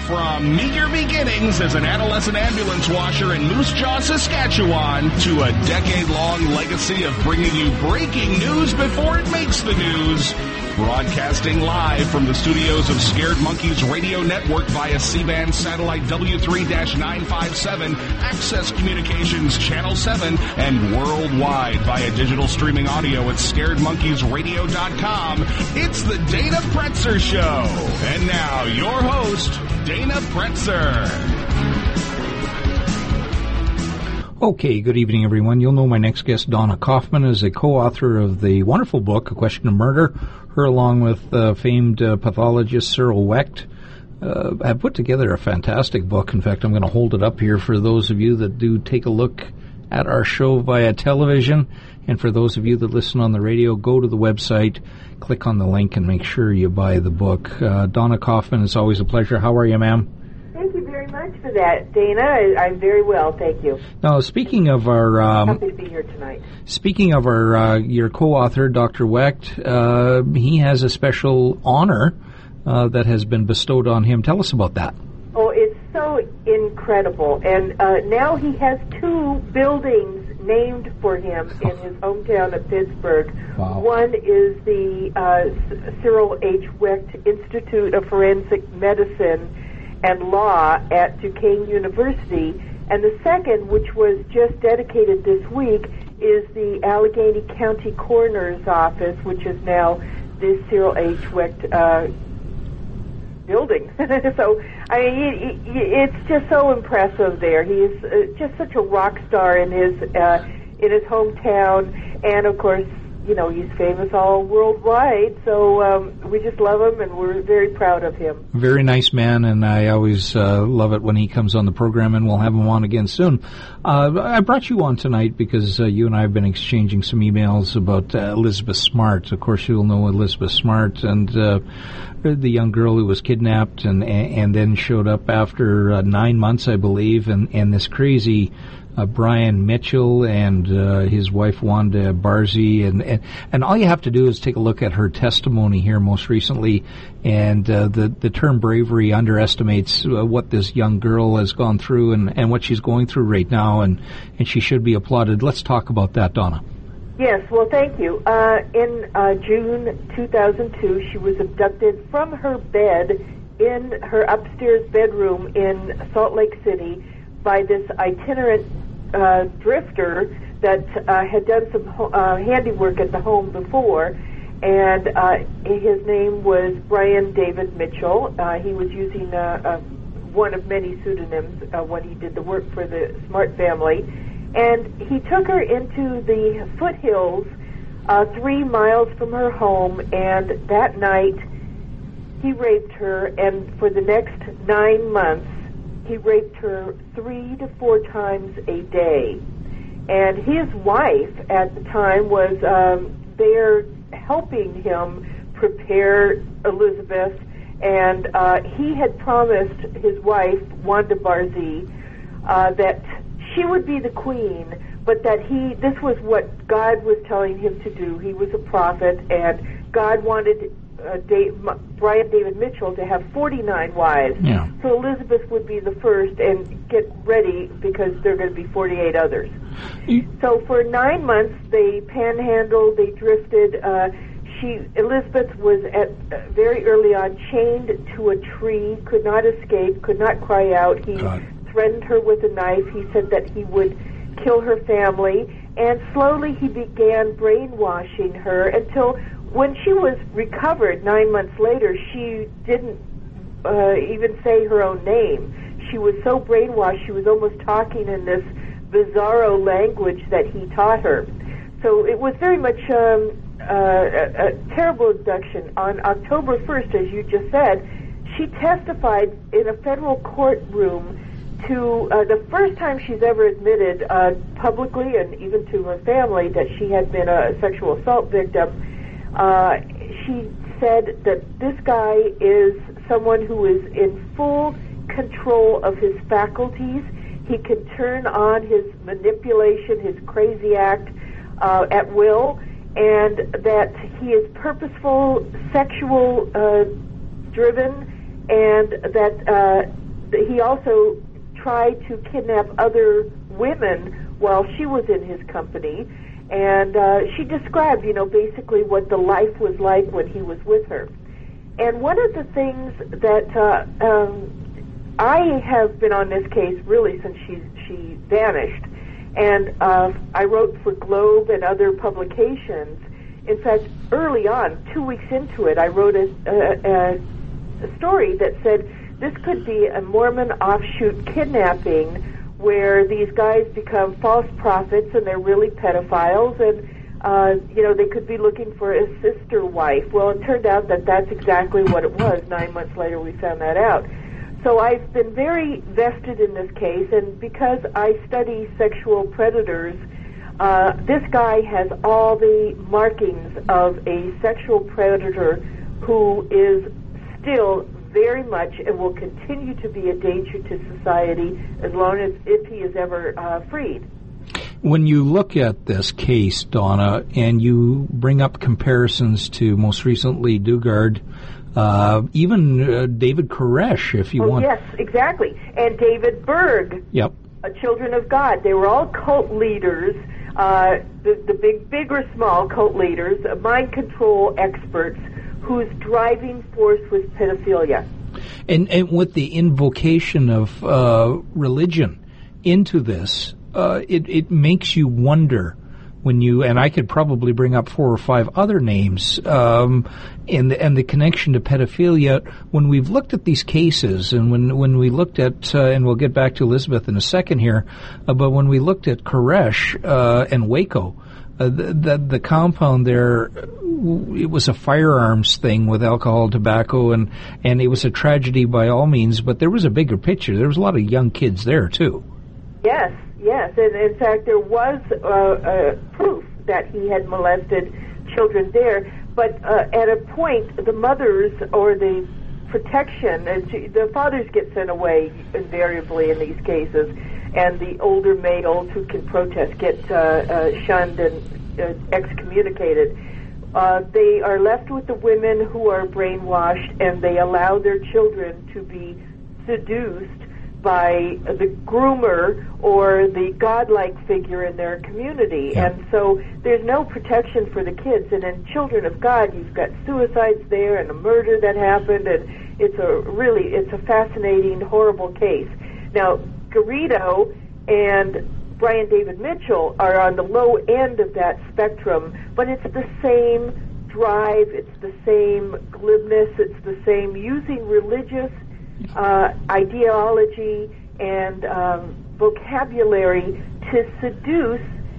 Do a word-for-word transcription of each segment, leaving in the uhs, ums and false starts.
From meager beginnings as an adolescent ambulance washer in Moose Jaw, Saskatchewan, to a decade-long legacy of bringing you breaking news before it makes the news. Broadcasting live from the studios of Scared Monkeys Radio Network via C-band satellite W three nine five seven, Access Communications Channel seven, and worldwide via digital streaming audio at scared monkeys radio dot com. It's the Dana Pretzer Show. And now, your host, Dana Pretzer. Okay, good evening, everyone. You'll know my next guest, Donna Kaufman, is a co-author of the wonderful book, A Question of Murder. Her, along with uh, famed uh, pathologist Cyril Wecht, uh, have put together a fantastic book. In fact, I'm going to hold it up here for those of you that do take a look at our show via television. And for those of you that listen on the radio, go to the website, click on the link, and make sure you buy the book. Uh, Donna Kaufman, it's always a pleasure. How are you, ma'am? Thank you very much for that, Dana. I, I'm very well, thank you. Now, speaking of our... Um, Happy to be here tonight. Speaking of our uh, your co-author, Doctor Wecht, uh, he has a special honor uh, that has been bestowed on him. Tell us about that. Oh, it's so incredible. And uh, now he has two buildings named for him in his hometown of Pittsburgh. Wow. One is the uh, Cyril H. Wecht Institute of Forensic Medicine and Law at Duquesne University, and the second, which was just dedicated this week, is the Allegheny County Coroner's Office, which is now the Cyril H. Wecht uh, building. So, I mean, it, it, it's just so impressive there. He is uh, just such a rock star in his uh, in his hometown, and of course, you know, he's famous all worldwide, so um, we just love him, and we're very proud of him. Very nice man, and I always uh, love it when he comes on the program, and we'll have him on again soon. Uh, I brought you on tonight because uh, you and I have been exchanging some emails about uh, Elizabeth Smart. Of course, you'll know Elizabeth Smart, and uh, the young girl who was kidnapped and and then showed up after uh, nine months, I believe, and, and this crazy... Uh, Brian Mitchell and uh, his wife Wanda Barzee, and, and and all you have to do is take a look at her testimony here most recently, and uh, the the term bravery underestimates uh, what this young girl has gone through and, and what she's going through right now, and, and she should be applauded. Let's talk about that, Donna. Yes, well, thank you. Uh, in uh, June two thousand two, she was abducted from her bed in her upstairs bedroom in Salt Lake City by this itinerant uh, drifter that uh, had done some ho- uh, handiwork at the home before, and uh, his name was Brian David Mitchell. Uh, he was using uh, uh, one of many pseudonyms uh, when he did the work for the Smart family, and he took her into the foothills uh, three miles from her home, and that night he raped her, and for the next nine months he raped her three to four times a day. And his wife at the time was um, there helping him prepare Elizabeth, and uh, he had promised his wife, Wanda Barzee, uh, that she would be the queen, but that he, this was what God was telling him to do. He was a prophet, and God wanted Uh, Dave, Brian David Mitchell to have forty-nine wives. Yeah. So Elizabeth would be the first, and get ready because there are going to be forty-eight others. Mm. So for nine months they panhandled, they drifted. Uh, she Elizabeth was at uh, very early on chained to a tree, could not escape, could not cry out. He God. threatened her with a knife. He said that he would kill her family, and slowly he began brainwashing her until when she was recovered nine months later, she didn't uh, even say her own name. She was so brainwashed, she was almost talking in this bizarro language that he taught her. So it was very much um, uh, a, a terrible abduction. On October first, as you just said, she testified in a federal courtroom to uh, the first time she's ever admitted uh, publicly and even to her family that she had been a sexual assault victim. Uh, she said that this guy is someone who is in full control of his faculties. He can turn on his manipulation, his crazy act uh, at will, and that he is purposeful, sexual uh, driven, and that uh, he also tried to kidnap other women while she was in his company. And uh, she described, you know, basically what the life was like when he was with her. And one of the things that uh, um, I have been on this case really since she she vanished, and uh, I wrote for Globe and other publications. In fact, early on, two weeks into it, I wrote a, a, a story that said this could be a Mormon offshoot kidnapping where these guys become false prophets and they're really pedophiles, and uh, you know, they could be looking for a sister wife. Well, it turned out that that's exactly what it was. Nine months later, we found that out. So I've been very vested in this case, and because I study sexual predators, uh, this guy has all the markings of a sexual predator who is still very much and will continue to be a danger to society as long as if he is ever uh, freed. When you look at this case, Donna, and you bring up comparisons to most recently Dugard, uh, even uh, David Koresh, if you oh, want. Yes, exactly. And David Berg, yep. uh, Children of God. They were all cult leaders, uh, the, the big, big or small cult leaders, uh, mind control experts, whose driving force was pedophilia. And, and with the invocation of uh, religion into this, uh, it, it makes you wonder when you, and I could probably bring up four or five other names, um, and, the, and the connection to pedophilia. When we've looked at these cases, and when, when we looked at, uh, and we'll get back to Elizabeth in a second here, uh, but when we looked at Koresh uh, and Waco, Uh, the, the the compound there, it was a firearms thing with alcohol, tobacco, and, and it was a tragedy by all means, but there was a bigger picture. There was a lot of young kids there, too. Yes, yes. And in fact, there was uh, uh, proof that he had molested children there, but uh, at a point, the mothers or the protection, and the fathers get sent away invariably in these cases, and the older males who can protest get uh, uh, shunned and uh, excommunicated. Uh, they are left with the women who are brainwashed, and they allow their children to be seduced by the groomer or the godlike figure in their community. Yeah. And so there's no protection for the kids. And in Children of God, you've got suicides there and a murder that happened, and it's a really, it's a fascinating, horrible case. Now, Garrido and Brian David Mitchell are on the low end of that spectrum, but it's the same drive, it's the same glibness, it's the same using religious uh, ideology and um, vocabulary to seduce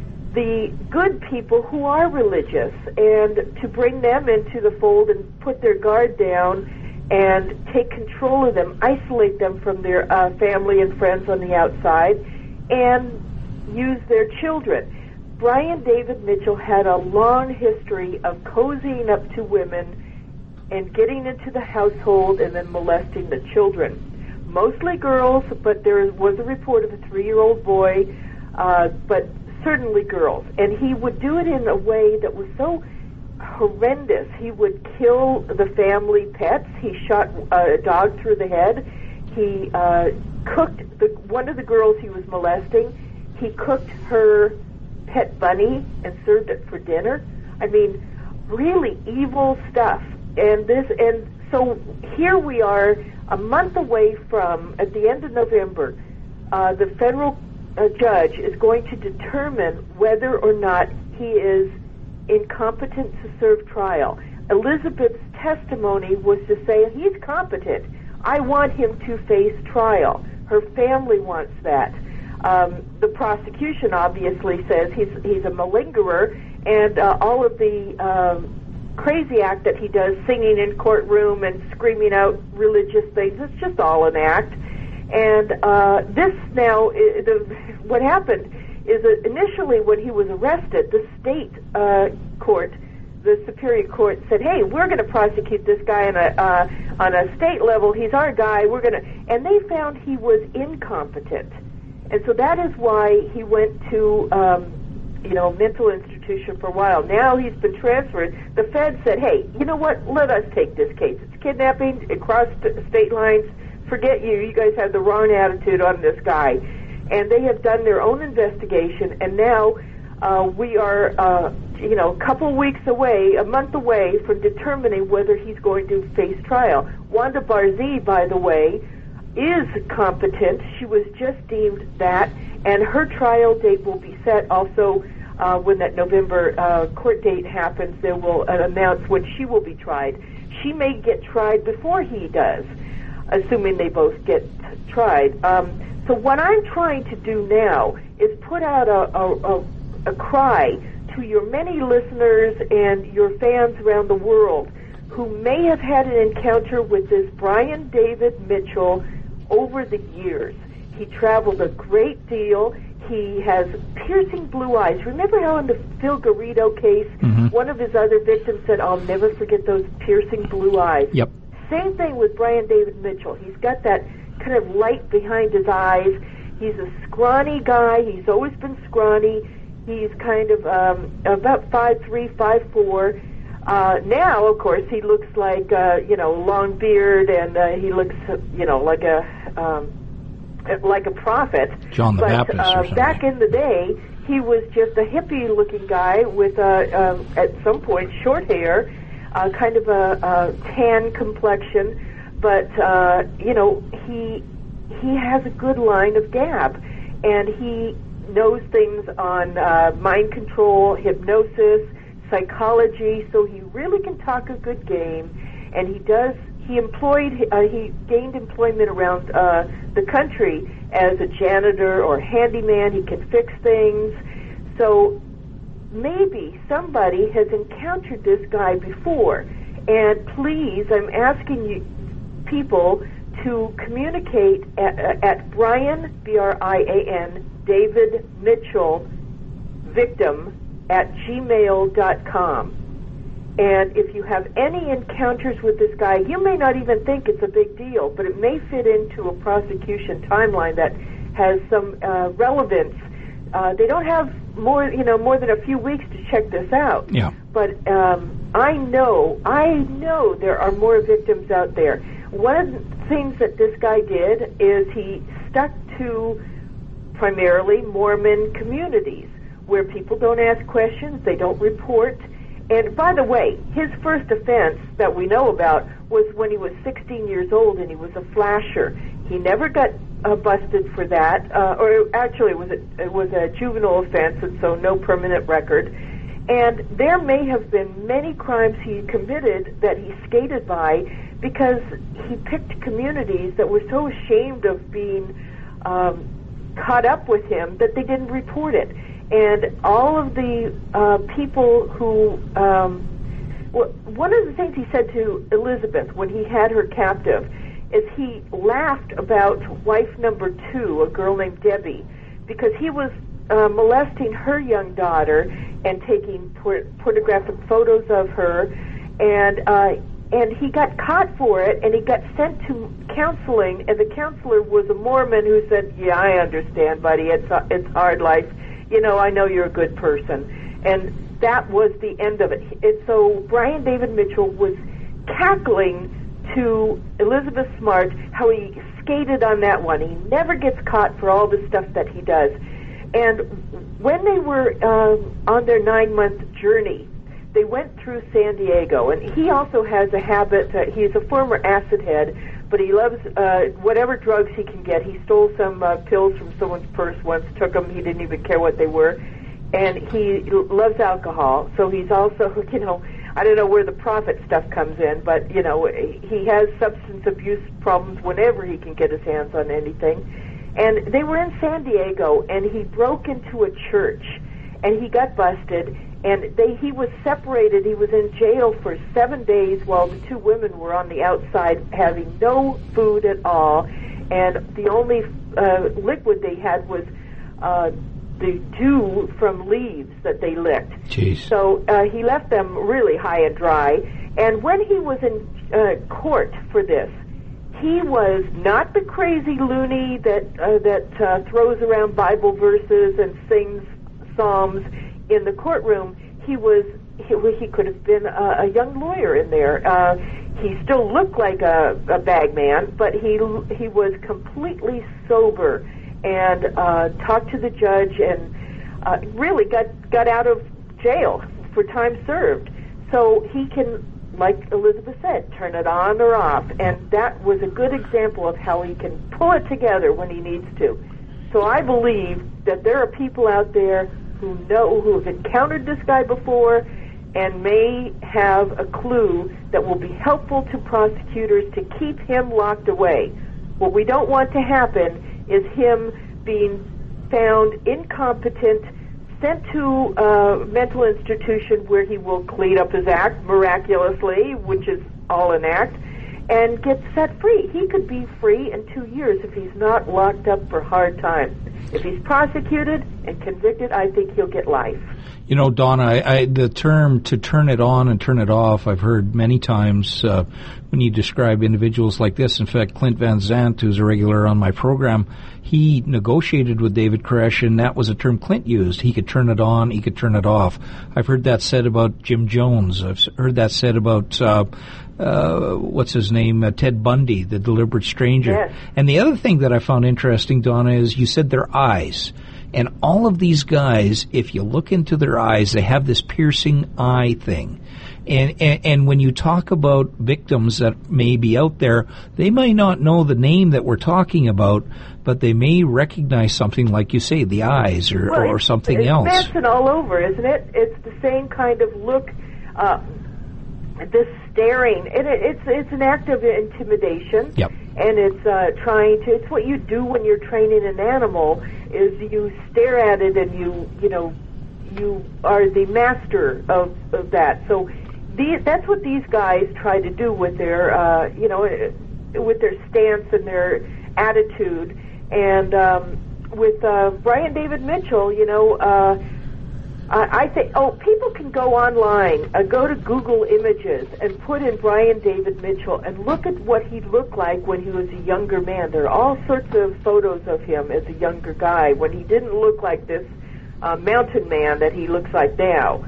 the good people who are religious and to bring them into the fold and put their guard down and take control of them, isolate them from their uh, family and friends on the outside, and use their children. Brian David Mitchell had a long history of cozying up to women and getting into the household and then molesting the children. Mostly girls, but there was a report of a three-year-old boy, uh, but certainly girls. And he would do it in a way that was so horrendous. He would kill the family pets. He shot a dog through the head. He uh, cooked the, one of the girls he was molesting. He cooked her pet bunny and served it for dinner. I mean, really evil stuff. And this, and so here we are, a month away from, at the end of November, uh, the federal uh, judge is going to determine whether or not he is incompetent to serve trial. Elizabeth's testimony was to say, he's competent. I want him to face trial. Her family wants that. Um, the prosecution obviously says he's he's a malingerer, and uh, all of the um, crazy act that he does, singing in courtroom and screaming out religious things, it's just all an act. And uh, this now, uh, the, what happened is that initially when he was arrested, the state uh, court, the Superior Court said, hey, we're going to prosecute this guy on a, uh, on a state level. He's our guy. We're going to, and they found he was incompetent. And so that is why he went to, um, you know, mental institution for a while. Now he's been transferred. The Fed said, hey, you know what? Let us take this case. It's kidnapping across st- state lines. Forget you. You guys have the wrong attitude on this guy. And they have done their own investigation, and now uh, we are, uh, you know, a couple weeks away, a month away from determining whether he's going to face trial. Wanda Barzee, by the way, is competent. She was just deemed that, and her trial date will be set also uh, when that November uh, court date happens. They will uh, announce when she will be tried. She may get tried before he does, assuming they both get tried. Um, So what I'm trying to do now is put out a, a, a, a cry to your many listeners and your fans around the world who may have had an encounter with this Brian David Mitchell over the years. He traveled a great deal. He has piercing blue eyes. Remember how in the Phil Garrido case, mm-hmm. one of his other victims said, "I'll never forget those piercing blue eyes." Yep. Same thing with Brian David Mitchell. He's got that kind of light behind his eyes. He's a scrawny guy. He's always been scrawny. He's kind of um, about five three, five four. Uh, now, of course, he looks like, uh, you know, long beard, and uh, he looks, you know, like a um, like a prophet. John the but, Baptist uh, or something. Back in the day, he was just a hippie-looking guy with, uh, um, at some point, short hair, uh, kind of a, a tan complexion. But, uh, you know, he he has a good line of gab, and he knows things on uh, mind control, hypnosis, psychology, so he really can talk a good game. And he does, he employed, uh, he gained employment around uh, the country as a janitor or handyman. He can fix things. So maybe somebody has encountered this guy before. And please, I'm asking you, people to communicate at, at Brian, B R I A N, David Mitchell, victim, at gmail dot com. And if you have any encounters with this guy, you may not even think it's a big deal, but it may fit into a prosecution timeline that has some uh, relevance. Uh, they don't have more, you know, more than a few weeks to check this out. Yeah. But um, I know, I know there are more victims out there. One of the things that this guy did is he stuck to primarily Mormon communities where people don't ask questions, they don't report. And by the way, his first offense that we know about was when he was sixteen years old and he was a flasher. He never got uh, busted for that, uh, or actually it was, a, it was a juvenile offense, and so no permanent record. And there may have been many crimes he committed that he skated by because he picked communities that were so ashamed of being um, caught up with him that they didn't report it. And all of the uh, people who, um, well, one of the things he said to Elizabeth when he had her captive is he laughed about wife number two, a girl named Debbie, because he was uh, molesting her young daughter and taking por- pornographic photos of her, and uh, and he got caught for it, and he got sent to counseling, and the counselor was a Mormon who said, "Yeah, I understand, buddy. It's a, it's hard life. You know, I know you're a good person." And that was the end of it. And so Brian David Mitchell was cackling to Elizabeth Smart how he skated on that one. He never gets caught for all the stuff that he does. And when they were um, on their nine-month journey, they went through San Diego. And he also has a habit, uh, he's a former acid head, but he loves uh, whatever drugs he can get. He stole some uh, pills from someone's purse once, took them, he didn't even care what they were. And he loves alcohol, so he's also, you know, I don't know where the profit stuff comes in, but, you know, he has substance abuse problems whenever he can get his hands on anything. And they were in San Diego, and he broke into a church, and he got busted, and they he was separated. He was in jail for seven days while the two women were on the outside having no food at all, and the only uh, liquid they had was uh, the dew from leaves that they licked. Jeez. So uh, he left them really high and dry. And when he was in uh, court for this, he was not the crazy loony that uh, that uh, throws around Bible verses and sings psalms in the courtroom. He was he, he could have been a, a young lawyer in there. Uh, he still looked like a, a bag man, but he he was completely sober and uh, talked to the judge and uh, really got got out of jail for time served. So he can, like Elizabeth said, turn it on or off, and that was a good example of how he can pull it together when he needs to. So I believe that there are people out there who know, who have encountered this guy before and may have a clue that will be helpful to prosecutors to keep him locked away. What we don't want to happen is him being found incompetent, sent to a mental institution where he will clean up his act miraculously, which is all an act, and get set free. He could be free in two years if he's not locked up for hard time. If he's prosecuted and convicted, I think he'll get life. You know, Donna, I, I, the term to turn it on and turn it off, I've heard many times uh, when you describe individuals like this. In fact, Clint Van Zandt, who's a regular on my program, he negotiated with David Koresh, and that was a term Clint used. He could turn it on, he could turn it off. I've heard that said about Jim Jones. I've heard that said about, uh, uh, what's his name, uh, Ted Bundy, the deliberate stranger. Yes. And the other thing that I found interesting, Donna, is you said their eyes. And all of these guys, if you look into their eyes, they have this piercing eye thing. And, and, and when you talk about victims that may be out there, they may not know the name that we're talking about, but they may recognize something like you say, the eyes or, well, or something it's else. It's Manson all over, isn't it? It's the same kind of look, uh, this staring. And it, it's it's an act of intimidation. Yep. And it's uh, trying to, it's what you do when you're training an animal, is you stare at it and you, you know, you are the master of, of that. So these, that's what these guys try to do with their, uh, you know, with their stance and their attitude. And um, with uh, Brian David Mitchell, you know, uh, I, I think, oh, people can go online, uh, go to Google Images and put in Brian David Mitchell and look at what he looked like when he was a younger man. There are all sorts of photos of him as a younger guy when he didn't look like this uh, mountain man that he looks like now.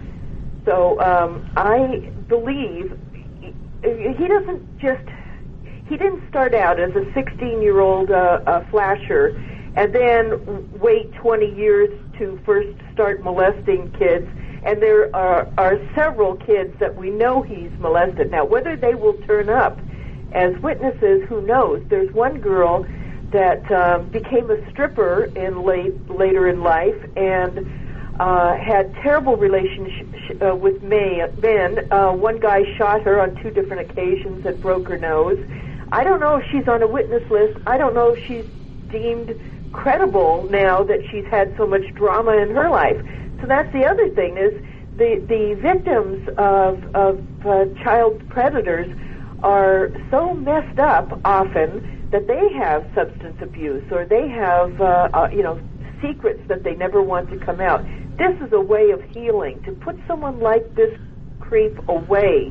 So um, I believe he, he doesn't just, he didn't start out as a sixteen-year-old uh, uh, flasher and then wait twenty years to first start molesting kids. And there are, are several kids that we know he's molested. Now, whether they will turn up as witnesses, who knows? There's one girl that uh, became a stripper in late later in life and uh, had terrible relations uh, with men. Uh, one guy shot her on two different occasions and broke her nose. I don't know if she's on a witness list. I don't know if she's deemed credible now that she's had so much drama in her life. So that's the other thing, is the the victims of of uh, child predators are so messed up often that they have substance abuse or they have uh, uh, you know secrets that they never want to come out. This is a way of healing, to put someone like this creep away.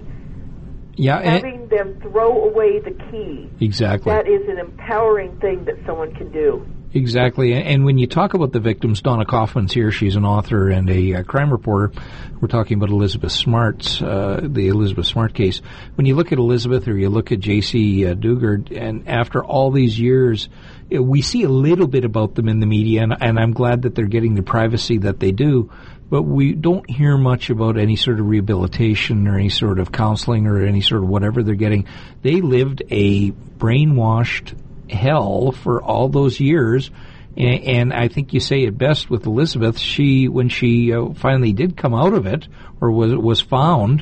Yeah, having them throw away the key. Exactly. That is an empowering thing that someone can do. Exactly. And when you talk about the victims, Donna Kaufman's here. She's an author and a uh, crime reporter. We're talking about Elizabeth Smart's, uh, the Elizabeth Smart case. When you look at Elizabeth or you look at J C uh, Dugard, and after all these years, we see a little bit about them in the media, and, and I'm glad that they're getting the privacy that they do. But we don't hear much about any sort of rehabilitation or any sort of counseling or any sort of whatever they're getting. They lived a brainwashed hell for all those years, and, and I think you say it best with Elizabeth. She, when she uh, finally did come out of it, or was was found,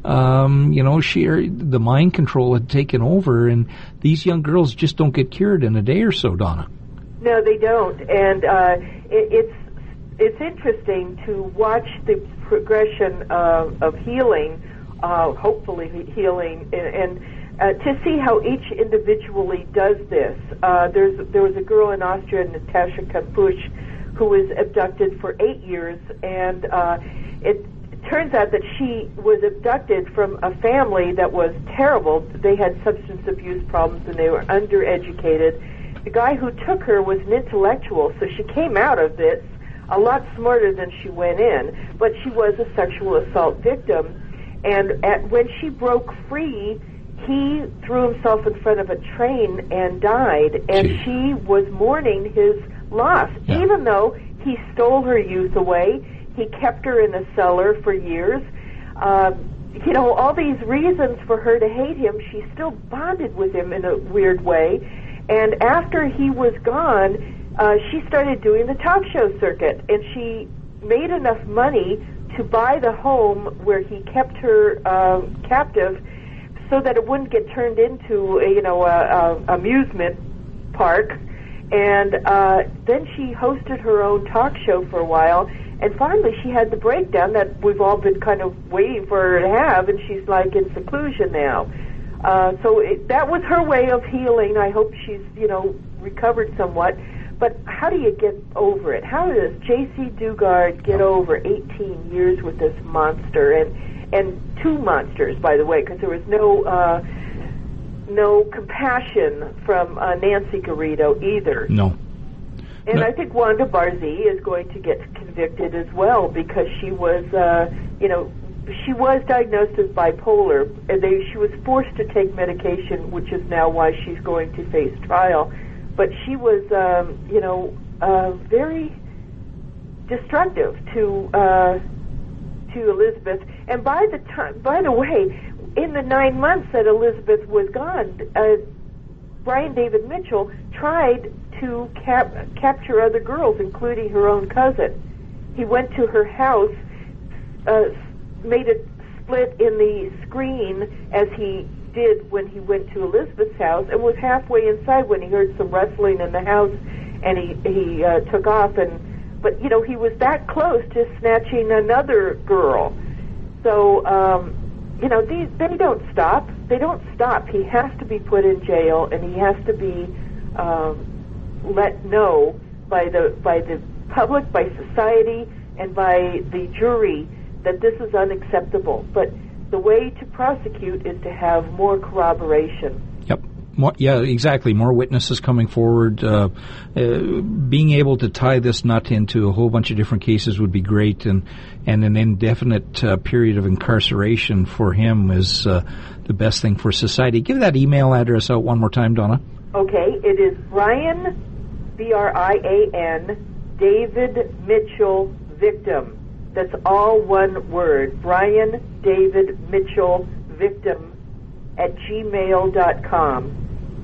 um, you know, she the mind control had taken over, and these young girls just don't get cured in a day or so, Donna. No, they don't, and uh, it, it's. It's interesting to watch the progression of, of healing, uh, hopefully healing, and, and uh, to see how each individually does this. Uh, there's there was a girl in Austria, Natasha Kampusch, who was abducted for eight years, and uh, it turns out that she was abducted from a family that was terrible. They had substance abuse problems, and they were undereducated. The guy who took her was an intellectual, so she came out of this a lot smarter than she went in, but she was a sexual assault victim. And at, when she broke free, he threw himself in front of a train and died, and Gee. she was mourning his loss, yeah. even though he stole her youth away. He kept her in a cellar for years. Um, you know, all these reasons for her to hate him, she still bonded with him in a weird way. And after he was gone, uh, she started doing the talk show circuit, and she made enough money to buy the home where he kept her uh, captive, so that it wouldn't get turned into a, you know a, a amusement park. And uh, then she hosted her own talk show for a while, and finally she had the breakdown that we've all been kind of waiting for her to have, and she's like in seclusion now. Uh, so it, that was her way of healing. I hope she's you know recovered somewhat. But how do you get over it? How does J C Dugard get over eighteen years with this monster, and and two monsters, by the way, because there was no uh, no compassion from uh, Nancy Garrido either. No. And no. I think Wanda Barzee is going to get convicted as well, because she was, uh, you know, she was diagnosed as bipolar, and they, she was forced to take medication, which is now why she's going to face trial. But she was, um, you know, uh, very destructive to uh, to Elizabeth. And by the time, by the way, in the nine months that Elizabeth was gone, uh, Brian David Mitchell tried to cap- capture other girls, including her own cousin. He went to her house, uh, made a split in the screen as he did when he went to Elizabeth's house, and was halfway inside when he heard some rustling in the house, and he he uh, took off. And but you know he was that close to snatching another girl. So um, you know these they don't stop. They don't stop. He has to be put in jail, and he has to be um, let know by the by the public, by society, and by the jury that this is unacceptable. But the way to prosecute is to have more corroboration. Yep. More, yeah, exactly. More witnesses coming forward. Uh, uh, being able to tie this nut into a whole bunch of different cases would be great, and, and an indefinite uh, period of incarceration for him is uh, the best thing for society. Give that email address out one more time, Donna. Okay. It is Brian, B R I A N, David Mitchell, victim. That's all one word. Brian David Mitchell, victim, at gmail dot com.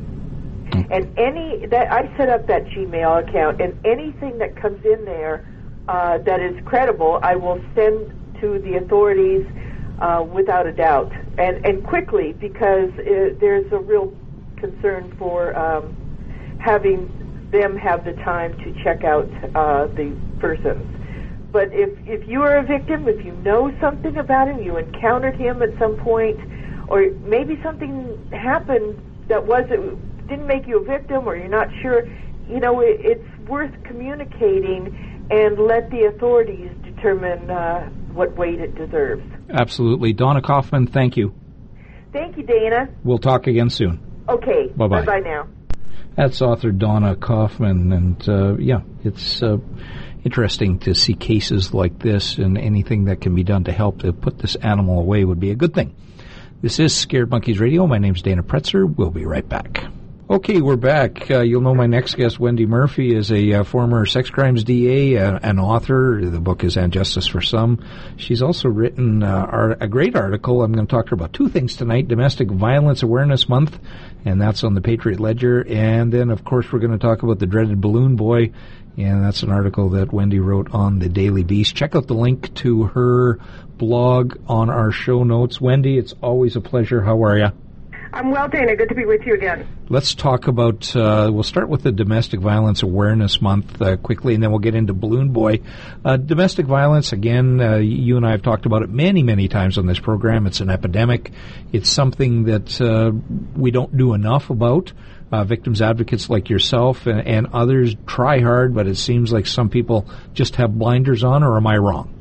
And any that I set up that Gmail account, and anything that comes in there uh, that is credible, I will send to the authorities uh, without a doubt, and and quickly, because uh, there's a real concern for um, having them have the time to check out uh, the persons. But if if you are a victim, if you know something about him, you encountered him at some point, or maybe something happened that wasn't didn't make you a victim, or you're not sure, you know, it, it's worth communicating and let the authorities determine uh, what weight it deserves. Absolutely. Donna Kaufman, thank you. Thank you, Dana. We'll talk again soon. Okay. Bye-bye. Bye-bye now. That's author Donna Kaufman, and uh, yeah, it's uh, interesting to see cases like this, and anything that can be done to help to put this animal away would be a good thing. This is Scared Monkeys Radio. My name's Dana Pretzer. We'll be right back. Okay, we're back. Uh, you'll know my next guest, Wendy Murphy, is a uh, former sex crimes D A, uh, an author. The book is And Justice for Some. She's also written uh, art, a great article. I'm going to talk to her about two things tonight: Domestic Violence Awareness Month, and that's on the Patriot Ledger. And then, of course, we're going to talk about the dreaded balloon boy, and that's an article that Wendy wrote on the Daily Beast. Check out the link to her blog on our show notes. Wendy, it's always a pleasure. How are you? I'm well, Dana. Good to be with you again. Let's talk about, uh, we'll start with the Domestic Violence Awareness Month uh, quickly, and then we'll get into Balloon Boy. Uh, domestic violence, again, uh, you and I have talked about it many, many times on this program. It's an epidemic. It's something that uh, we don't do enough about. Uh, victims advocates like yourself and, and others try hard, but it seems like some people just have blinders on, or am I wrong?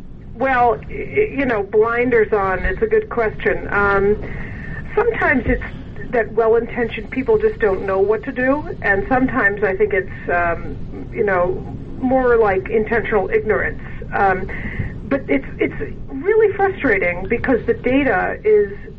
Well, you know, blinders on is a good question. Um, sometimes it's that well-intentioned people just don't know what to do, and sometimes I think it's, um, you know, more like intentional ignorance. Um, but it's it's really frustrating because the data is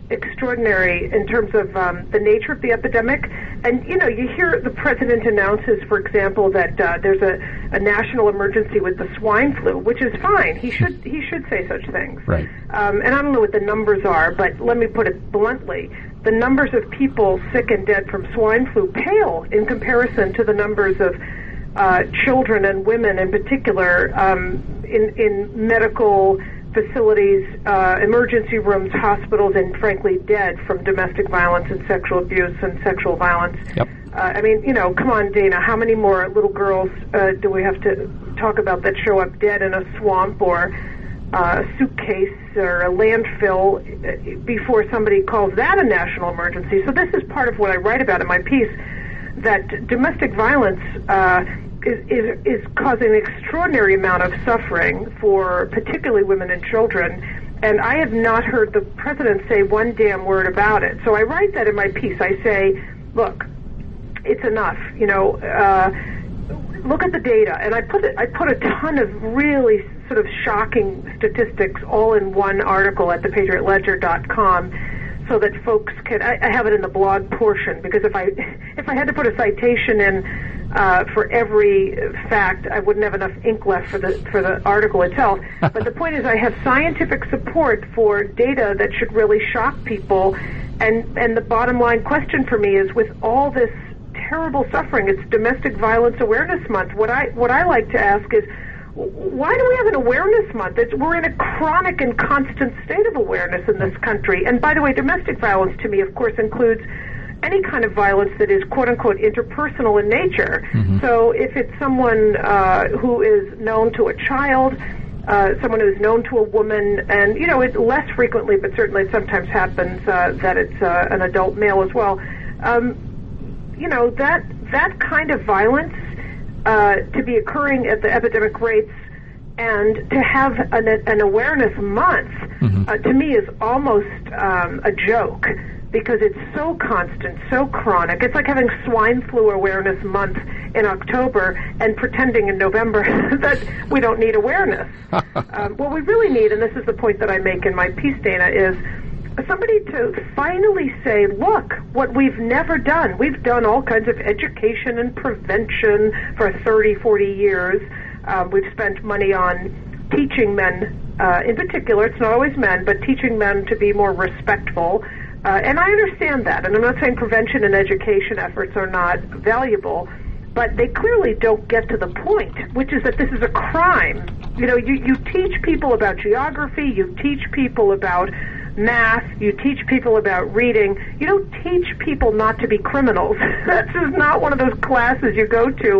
extraordinary in terms of um, the nature of the epidemic. And, you know, you hear the president announces, for example, that uh, there's a, a national emergency with the swine flu, which is fine. He should he should say such things. Right. Um, and I don't know what the numbers are, but let me put it bluntly. The numbers of people sick and dead from swine flu pale in comparison to the numbers of uh, children and women in particular um, in, in medical facilities, uh, emergency rooms, hospitals, and frankly dead from domestic violence and sexual abuse and sexual violence. Yep. Uh, I mean, you know, come on, Dana, how many more little girls uh, do we have to talk about that show up dead in a swamp or uh, a suitcase or a landfill before somebody calls that a national emergency? So this is part of what I write about in my piece, that domestic violence uh, Is, is, is causing an extraordinary amount of suffering for particularly women and children, and I have not heard the president say one damn word about it. So I write that in my piece. I say, look, it's enough. You know, uh, look at the data, and I put it, I put a ton of really sort of shocking statistics all in one article at the patriot ledger dot com. So that folks can, I, I have it in the blog portion, because if I if I had to put a citation in uh, for every fact, I wouldn't have enough ink left for the for the article itself. But the point is, I have scientific support for data that should really shock people. And and the bottom line question for me is, with all this terrible suffering, it's Domestic Violence Awareness Month. What I what I like to ask is, why do we have an awareness month? It's, we're in a chronic and constant state of awareness in this country. And by the way, domestic violence to me, of course, includes any kind of violence that is quote-unquote interpersonal in nature. Mm-hmm. So if it's someone uh, who is known to a child, uh, someone who's known to a woman, and, you know, it less frequently, but certainly it sometimes happens uh, that it's uh, an adult male as well. Um, you know, that that kind of violence Uh, to be occurring at the epidemic rates, and to have an, an awareness month, mm-hmm. uh, to me is almost um, a joke, because it's so constant, so chronic. It's like having swine flu awareness month in October and pretending in November that we don't need awareness. um, what we really need, and this is the point that I make in my piece, Dana, is somebody to finally say, look, what we've never done. We've done all kinds of education and prevention for thirty, forty years. Uh, we've spent money on teaching men, uh, in particular, it's not always men, but teaching men to be more respectful. Uh, and I understand that. And I'm not saying prevention and education efforts are not valuable, but they clearly don't get to the point, which is that this is a crime. You know, you, you teach people about geography, you teach people about math, you teach people about reading. You don't teach people not to be criminals. That's just not one of those classes you go to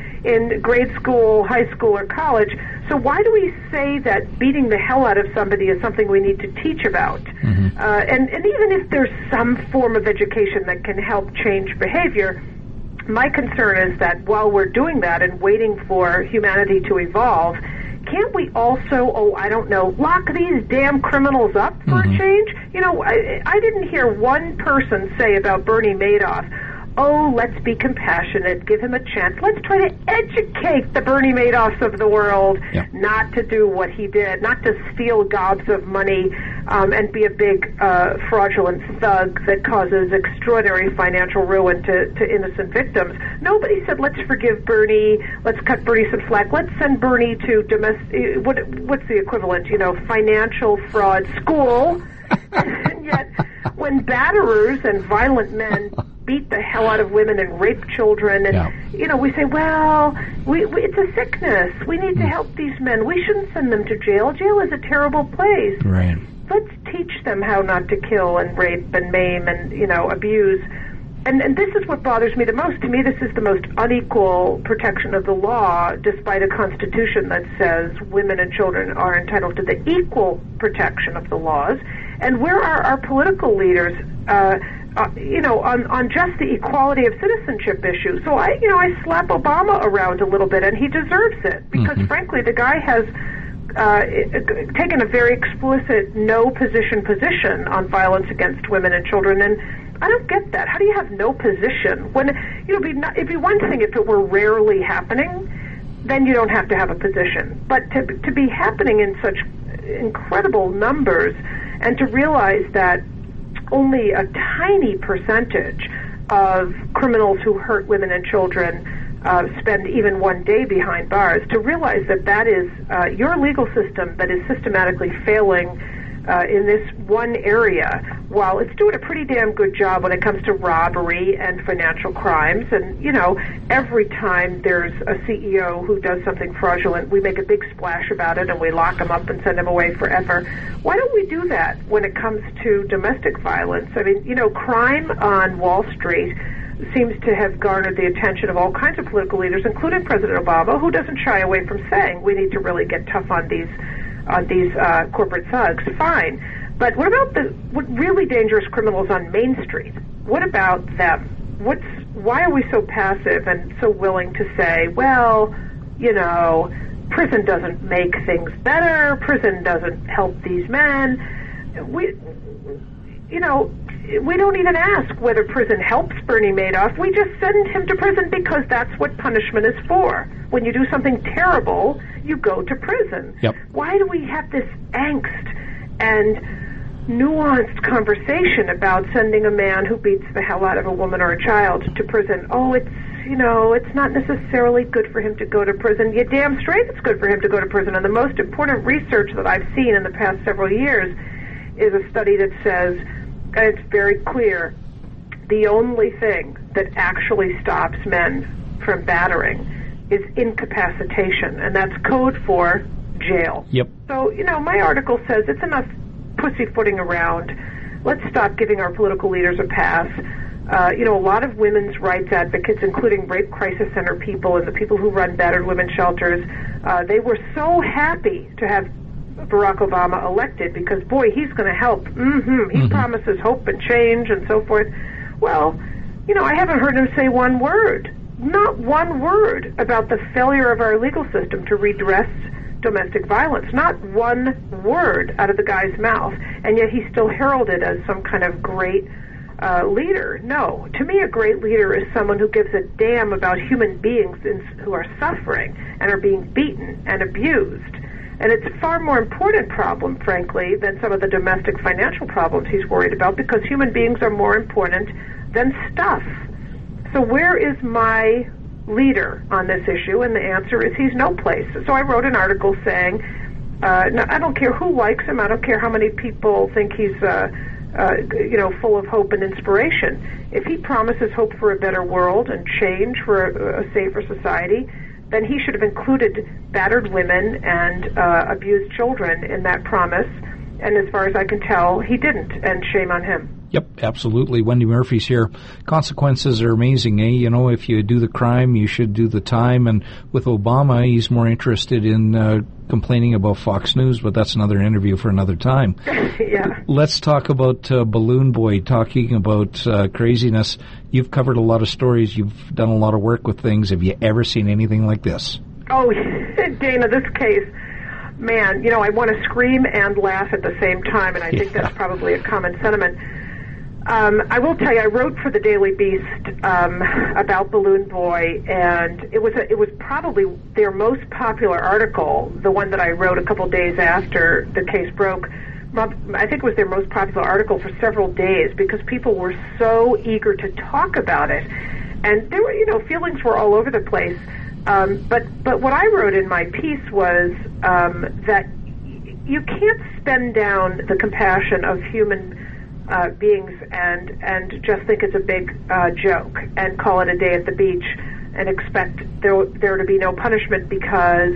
in grade school, high school, or college. So why do we say that beating the hell out of somebody is something we need to teach about? Mm-hmm. Uh, and, and even if there's some form of education that can help change behavior, my concern is that while we're doing that and waiting for humanity to evolve, can't we also, oh, I don't know, lock these damn criminals up for mm-hmm. a change? You know, I, I didn't hear one person say about Bernie Madoff, oh, let's be compassionate, give him a chance. Let's try to educate the Bernie Madoffs of the world yeah. not to do what he did, not to steal gobs of money um, and be a big uh, fraudulent thug that causes extraordinary financial ruin to, to innocent victims. Nobody said, let's forgive Bernie, let's cut Bernie some slack, let's send Bernie to domestic, what, what's the equivalent, you know, financial fraud school. And yet, when batterers and violent men beat the hell out of women and rape children, and yeah. you know, we say, well, we, we, it's a sickness. We need mm. to help these men. We shouldn't send them to jail. Jail is a terrible place. Right. Let's teach them how not to kill and rape and maim and, you know, abuse. And, and this is what bothers me the most. To me, this is the most unequal protection of the law, despite a constitution that says women and children are entitled to the equal protection of the laws. And where are our political leaders, uh, uh, you know, on, on just the equality of citizenship issue? So I, you know, I slap Obama around a little bit, and he deserves it, because mm-hmm. frankly, the guy has uh, taken a very explicit no position position on violence against women and children, and I don't get that. How do you have no position when, you know, it'd be, not, it'd be one thing if it were rarely happening, then you don't have to have a position. But to to be happening in such incredible numbers, and to realize that only a tiny percentage of criminals who hurt women and children uh, spend even one day behind bars, to realize that that is uh, your legal system that is systematically failing uh, in this one area, while it's doing a pretty damn good job when it comes to robbery and financial crimes. And, you know, every time there's a C E O who does something fraudulent, we make a big splash about it and we lock him up and send him away forever. Why don't we do that when it comes to domestic violence? I mean, you know, crime on Wall Street seems to have garnered the attention of all kinds of political leaders, including President Obama, who doesn't shy away from saying we need to really get tough on these on these uh, corporate thugs. Fine. But what about the what really dangerous criminals on Main Street? What about them? What's why are we so passive and so willing to say, well, you know, prison doesn't make things better, prison doesn't help these men. We, you know, we don't even ask whether prison helps Bernie Madoff. We just send him to prison because that's what punishment is for. When you do something terrible, you go to prison. Yep. Why do we have this angst and nuanced conversation about sending a man who beats the hell out of a woman or a child to prison? Oh, it's, you know, it's not necessarily good for him to go to prison. You're damn straight it's good for him to go to prison. And the most important research that I've seen in the past several years is a study that says, and it's very clear, the only thing that actually stops men from battering is incapacitation, and that's code for jail. Yep. So, you know, my article says it's enough pussyfooting around. Let's stop giving our political leaders a pass. Uh, you know, a lot of women's rights advocates, including rape crisis center people and the people who run battered women's shelters, uh, they were so happy to have Barack Obama elected because, boy, he's going to help. Mm-hmm. He mm-hmm. promises hope and change and so forth. Well, you know, I haven't heard him say one word, not one word about the failure of our legal system to redress domestic violence. Not one word out of the guy's mouth. And yet he's still heralded as some kind of great uh, leader. No. To me, a great leader is someone who gives a damn about human beings in, who are suffering and are being beaten and abused. And it's a far more important problem, frankly, than some of the domestic financial problems he's worried about, because human beings are more important than stuff. So where is my leader on this issue? And the answer is he's no place. So I wrote an article saying, uh, no, I don't care who likes him, I don't care how many people think he's, uh, uh, you know, full of hope and inspiration. If he promises hope for a better world and change for a, a safer society, then he should have included battered women and uh, abused children in that promise. And as far as I can tell, he didn't, and shame on him. Yep, absolutely. Wendy Murphy's here. Consequences are amazing, eh? You know, if you do the crime, you should do the time. And with Obama, he's more interested in uh, complaining about Fox News, but that's another interview for another time. Yeah. Let's talk about uh, Balloon Boy, talking about uh, craziness. You've covered a lot of stories. You've done a lot of work with things. Have you ever seen anything like this? Oh, Dana, this case, man, you know, I want to scream and laugh at the same time, and I think yeah. that's probably a common sentiment. Um, I will tell you, I wrote for the Daily Beast um, about Balloon Boy, and it was a, it was probably their most popular article, the one that I wrote a couple days after the case broke. I think it was their most popular article for several days because people were so eager to talk about it, and there were, you know, feelings were all over the place. Um, but but what I wrote in my piece was um, that you can't spend down the compassion of human Uh, beings and and just think it's a big uh, joke and call it a day at the beach and expect there there to be no punishment, because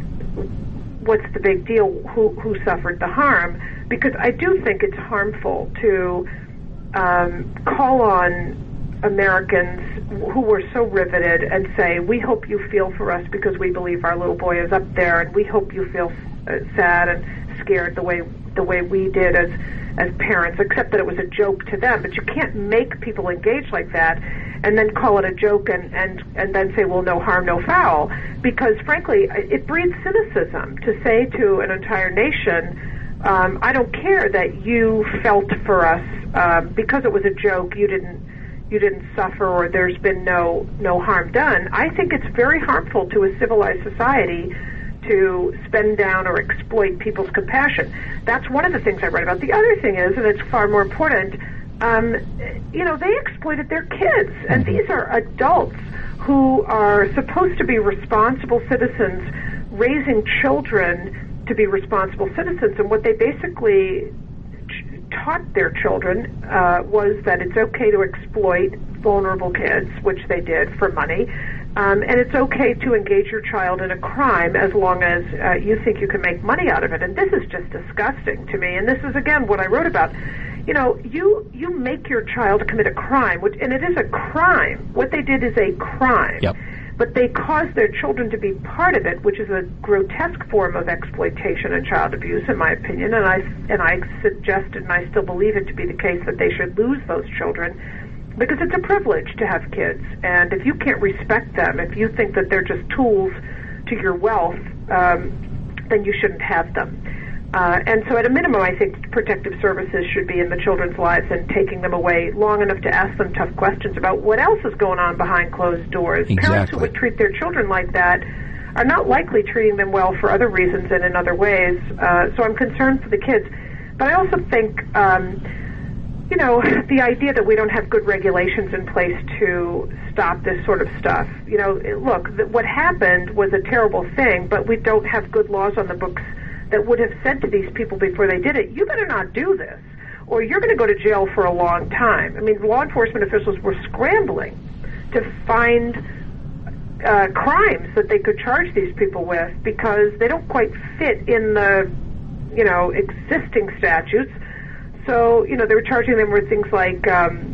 what's the big deal? Who who suffered the harm? Because I do think it's harmful to um, call on Americans who were so riveted and say, we hope you feel for us because we believe our little boy is up there, and we hope you feel uh, sad and scared the way the way we did as as parents, except that it was a joke to them. But you can't make people engage like that and then call it a joke and, and, and then say, well, no harm, no foul. Because, frankly, it breeds cynicism to say to an entire nation, um, I don't care that you felt for us uh, because it was a joke, you didn't you didn't suffer, or there's been no no harm done. I think it's very harmful to a civilized society to spend down or exploit people's compassion. That's one of the things I write about. The other thing is, and it's far more important, um, you know, they exploited their kids. And these are adults who are supposed to be responsible citizens, raising children to be responsible citizens. And what they basically taught their children uh, was that it's okay to exploit vulnerable kids, which they did for money, um, and it's okay to engage your child in a crime as long as uh, you think you can make money out of it. And this is just disgusting to me. And this is, again, what I wrote about. You know, you you make your child commit a crime, which, and it is a crime. What they did is a crime. Yep. But they caused their children to be part of it, which is a grotesque form of exploitation and child abuse, in my opinion. And I and I suggested, and I still believe it to be the case, that they should lose those children, because it's a privilege to have kids. And if you can't respect them, if you think that they're just tools to your wealth, um, then you shouldn't have them. Uh, and so at a minimum, I think protective services should be in the children's lives and taking them away long enough to ask them tough questions about what else is going on behind closed doors. Exactly. Parents who would treat their children like that are not likely treating them well for other reasons and in other ways. Uh, so I'm concerned for the kids. But I also think, um, you know, the idea that we don't have good regulations in place to stop this sort of stuff. You know, look, th- what happened was a terrible thing, but we don't have good laws on the books that would have said to these people before they did it, you better not do this, or you're going to go to jail for a long time. I mean, law enforcement officials were scrambling to find uh, crimes that they could charge these people with because they don't quite fit in the, you know, existing statutes. So, you know, they were charging them with things like um,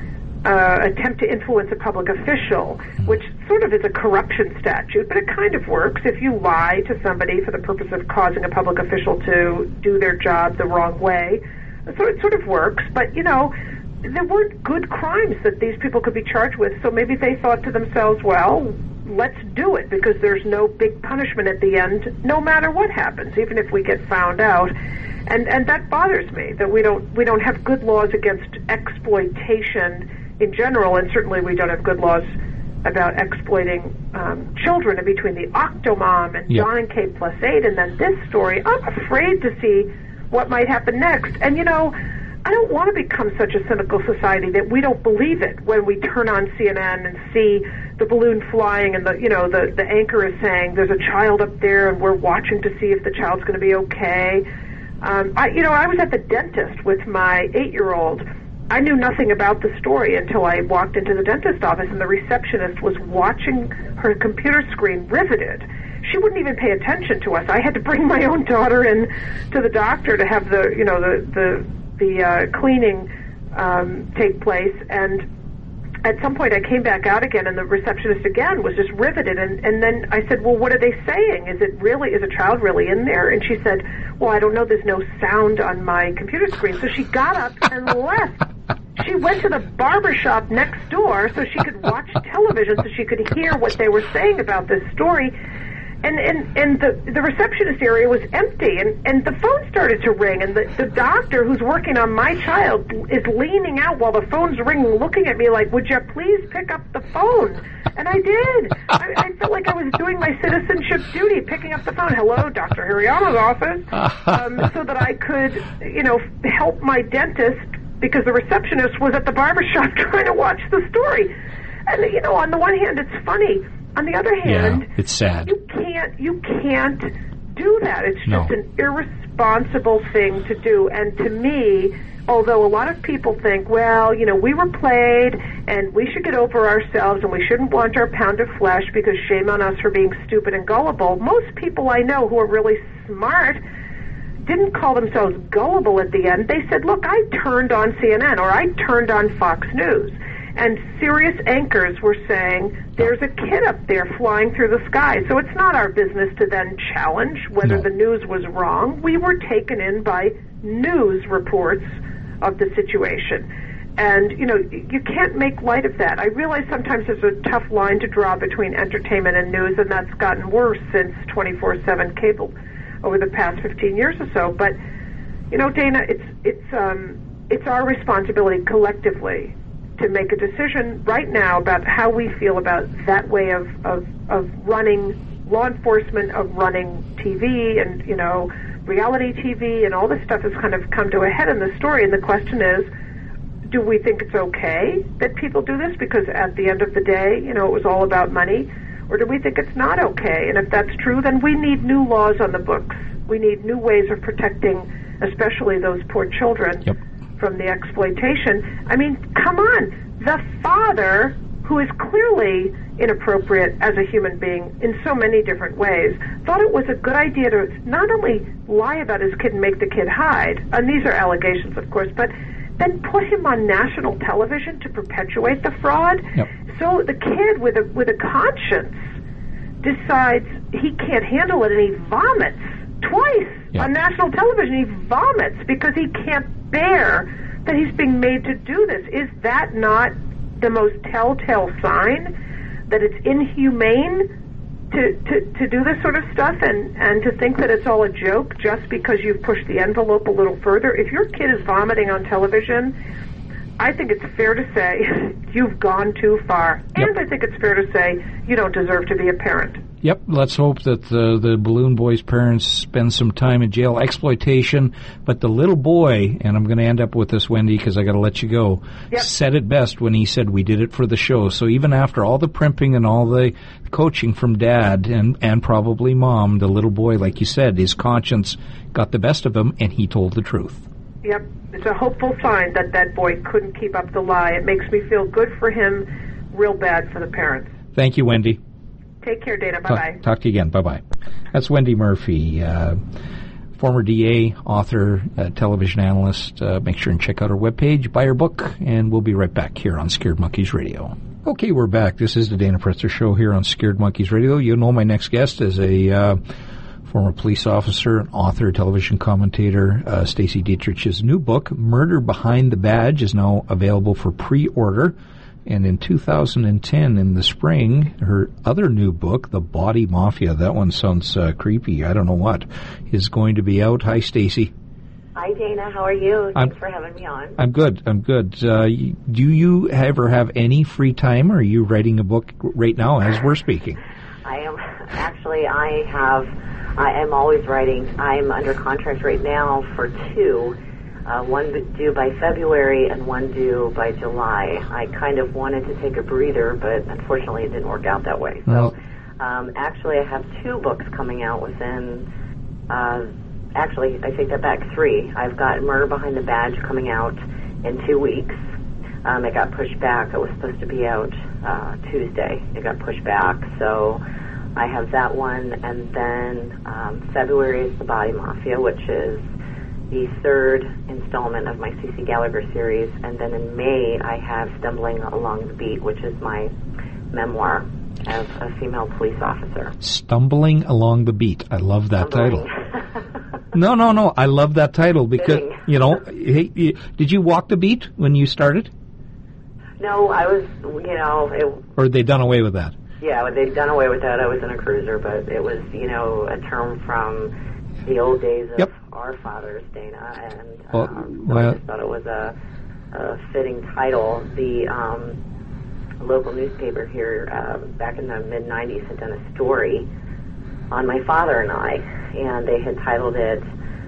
uh, attempt to influence a public official, which sort of is a corruption statute, but it kind of works if you lie to somebody for the purpose of causing a public official to do their job the wrong way. So it sort of works, but, you know, there weren't good crimes that these people could be charged with, so maybe they thought to themselves, well, let's do it because there's no big punishment at the end, no matter what happens, even if we get found out. And and that bothers me, that we don't we don't have good laws against exploitation in general, and certainly we don't have good laws about exploiting um, children. And between the Octomom and yep. John and Kate plus eight, and then this story, I'm afraid to see what might happen next. And, you know, I don't want to become such a cynical society that we don't believe it when we turn on C N N and see the balloon flying and the, you know, the, the anchor is saying there's a child up there and we're watching to see if the child's going to be okay. Um, I, you know, I was at the dentist with my eight-year-old. I knew nothing about the story until I walked into the dentist office, and the receptionist was watching her computer screen riveted. She wouldn't even pay attention to us. I had to bring my own daughter in to the doctor to have the, you know, the the the uh, cleaning um, take place. And at some point, I came back out again, and the receptionist again was just riveted. And and then I said, "Well, what are they saying? Is it really is a child really in there?" And she said, "Well, I don't know. There's no sound on my computer screen." So she got up and left. She went to the barber shop next door so she could watch television, so she could hear what they were saying about this story. And and, and the, the receptionist area was empty, and, and the phone started to ring, and the, the doctor who's working on my child is leaning out while the phone's ringing, looking at me like, would you please pick up the phone? And I did. I, I felt like I was doing my citizenship duty, picking up the phone. Hello, Doctor Hirayama's office, um, so that I could, you know, help my dentist, because the receptionist was at the barbershop trying to watch the story. And, you know, on the one hand, it's funny. On the other hand, yeah, it's sad. You can't, you can't do that. It's just no. an irresponsible thing to do. And to me, although a lot of people think, well, you know, we were played and we should get over ourselves and we shouldn't want our pound of flesh because shame on us for being stupid and gullible, most people I know who are really smart didn't call themselves gullible at the end. They said, look, I turned on C N N or I turned on Fox News, and serious anchors were saying there's a kid up there flying through the sky. So it's not our business to then challenge whether no. the news was wrong. We were taken in by news reports of the situation. And, you know, you can't make light of that. I realize sometimes there's a tough line to draw between entertainment and news, and that's gotten worse since twenty-four seven cable over the past fifteen years or so. But, you know, Dana, it's it's um, it's our responsibility collectively to make a decision right now about how we feel about that way of, of, of running law enforcement, of running T V and, you know, reality T V, and all this stuff has kind of come to a head in the story. And the question is, do we think it's okay that people do this because at the end of the day, you know, it was all about money? Or do we think it's not okay? And if that's true, then we need new laws on the books. We need new ways of protecting, especially those poor children, yep. from the exploitation. I mean, come on. The father, who is clearly inappropriate as a human being in so many different ways, thought it was a good idea to not only lie about his kid and make the kid hide, and these are allegations, of course, but then put him on national television to perpetuate the fraud. Yep. So the kid with a with a conscience decides he can't handle it, and he vomits twice yep. on national television. He vomits because he can't bear that he's being made to do this. Is that not the most telltale sign that it's inhumane to, to, to do this sort of stuff and, and to think that it's all a joke just because you've pushed the envelope a little further? If your kid is vomiting on television, I think it's fair to say you've gone too far. Yep. And I think it's fair to say you don't deserve to be a parent. Yep, let's hope that the, the Balloon Boy's parents spend some time in jail. Exploitation, but the little boy, and I'm going to end up with this, Wendy, because I got to let you go, yep. said it best when he said, we did it for the show. So even after all the primping and all the coaching from Dad and, and probably Mom, the little boy, like you said, his conscience got the best of him, and he told the truth. Yep, it's a hopeful sign that that boy couldn't keep up the lie. It makes me feel good for him, real bad for the parents. Thank you, Wendy. Take care, Dana. Bye-bye. Talk, talk to you again. Bye-bye. That's Wendy Murphy, uh, former D A, author, uh, television analyst. Uh, make sure and check out her webpage, buy her book, and we'll be right back here on Scared Monkeys Radio. Okay, we're back. This is the Dana Presser Show here on Scared Monkeys Radio. You know my next guest is a uh, former police officer, an author, television commentator. Uh, Stacey Dietrich's new book, Murder Behind the Badge, is now available for pre-order. And in two thousand ten, in the spring, her other new book, The Body Mafia, that one sounds uh, creepy, I don't know what, is going to be out. Hi, Stacey. Hi, Dana. How are you? I'm, Thanks for having me on. I'm good. I'm good. Uh, do you ever have any free time, or are you writing a book right now as we're speaking? I am. Actually, I have. I am always writing. I'm under contract right now for two. Uh, one due by February and one due by July. I kind of wanted to take a breather, but unfortunately it didn't work out that way. So um, actually I have two books coming out within, uh, actually I take that back, three. I've got Murder Behind the Badge coming out in two weeks. Um, it got pushed back. It was supposed to be out uh, Tuesday. It got pushed back. So I have that one. And then um, February is The Body Mafia, which is the third installment of my C C Gallagher series, and then in May I have Stumbling Along the Beat, which is my memoir as a female police officer. Stumbling Along the Beat. I love that Stumbling. title. no, no, no. I love that title because, Fitting. you know, hey, did you walk the beat when you started? No, I was, you know... It, or had they done away with that? Yeah, they've done away with that. I was in a cruiser, but it was, you know, a term from the old days of yep. our fathers, Dana, and well, um, so well, I just thought it was a, a fitting title. The um, local newspaper here uh, back in the mid nineties had done a story on my father and I, and they had titled it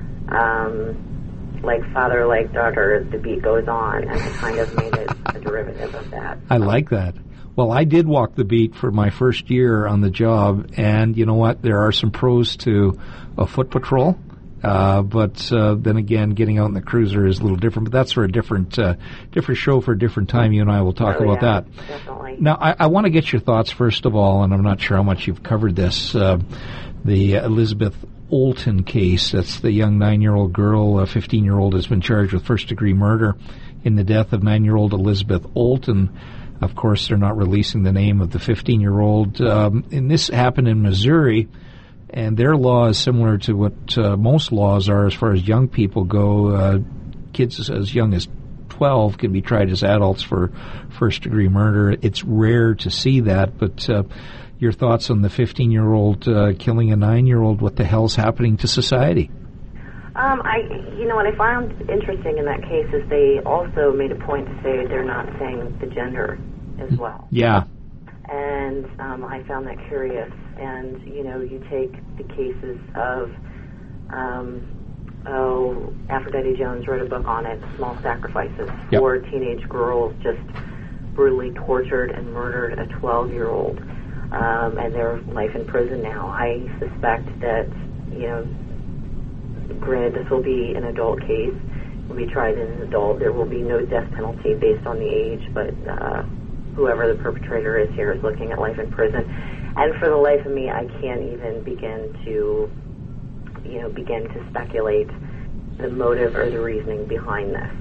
um, like Father, Like Daughter, The Beat Goes On, and they kind of made it a derivative of that. I like that. Well, I did walk the beat for my first year on the job, and you know what? There are some pros to a foot patrol, uh, but uh, then again, getting out in the cruiser is a little different. But that's for a different uh, different show for a different time. You and I will talk oh, about yeah, that. Definitely. Now, I, I want to get your thoughts, first of all, and I'm not sure how much you've covered this, uh, the Elizabeth Olten case. That's the young nine-year-old girl, a fifteen-year-old, has been charged with first-degree murder in the death of nine-year-old Elizabeth Olten. Of course, they're not releasing the name of the fifteen-year-old. Um, and this happened in Missouri, and their law is similar to what uh, most laws are as far as young people go. Uh, kids as young as twelve can be tried as adults for first-degree murder. It's rare to see that, but uh, your thoughts on the fifteen-year-old uh, killing a nine-year-old, what the hell's happening to society? Um, I, you know, what I found interesting in that case is they also made a point to say they're not saying the gender as well. Yeah. And um, I found that curious. And, you know, you take the cases of um, oh, Aphrodite Jones wrote a book on it, Small Sacrifices. Yep. Four teenage girls just brutally tortured and murdered a twelve-year-old, um, and their life in prison now. I suspect that, you know, granted, this will be an adult case, will be tried as an adult. There will be no death penalty based on the age, but uh, whoever the perpetrator is here is looking at life in prison. And for the life of me, I can't even begin to, you know, begin to speculate the motive or the reasoning behind this.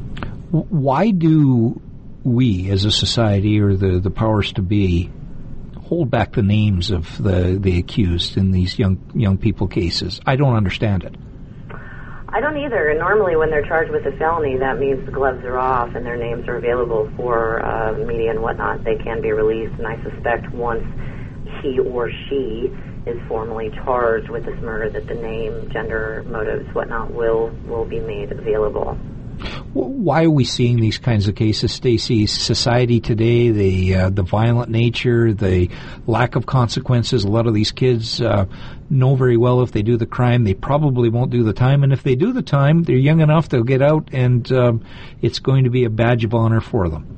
Why do we, as a society, or the, the powers to be, hold back the names of the, the accused in these young young people cases? I don't understand it. I don't either. And normally when they're charged with a felony, that means the gloves are off and their names are available for uh, media and whatnot. They can be released, and I suspect once he or she is formally charged with this murder that the name, gender, motives, whatnot will, will be made available. Why are we seeing these kinds of cases, Stacey? Society today, the uh, the violent nature, the lack of consequences. A lot of these kids uh, know very well if they do the crime, they probably won't do the time. And if they do the time, they're young enough, they'll get out, and um, it's going to be a badge of honor for them.